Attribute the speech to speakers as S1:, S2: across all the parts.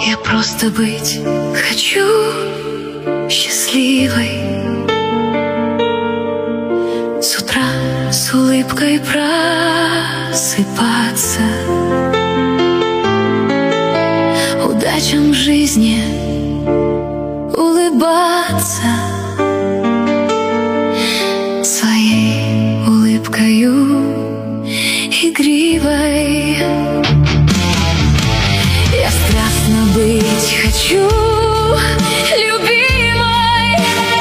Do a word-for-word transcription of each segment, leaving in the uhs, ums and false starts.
S1: Я просто быть хочу счастливой, с утра с улыбкой просыпаться, удачам в жизни улыбаться, своей улыбкою игривой. Я страстно быть хочу любимой,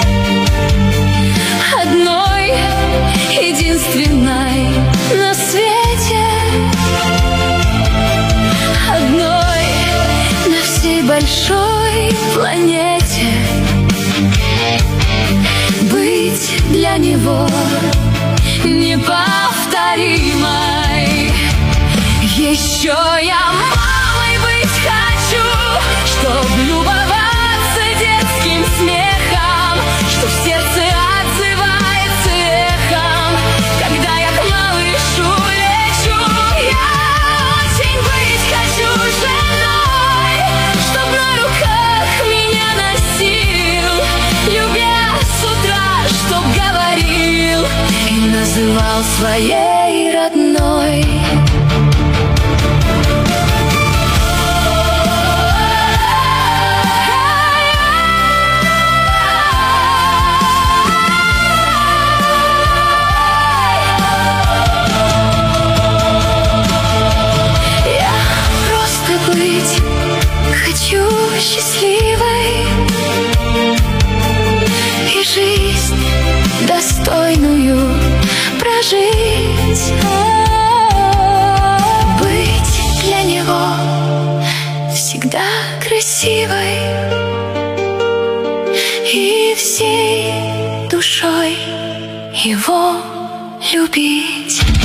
S1: одной, единственной на свете, одной на всей большой планете. Быть для него неповторимой. Еще я мамой быть хочу, чтоб любоваться детским смехом, что в сердце отзывается эхом, когда я к малышу лечу. Я очень быть хочу женой, чтоб на руках меня носил, любя с утра, чтоб говорил и называл своей родной. Хочу счастливой и жизнь достойную прожить, быть для него всегда красивой и всей душой его любить.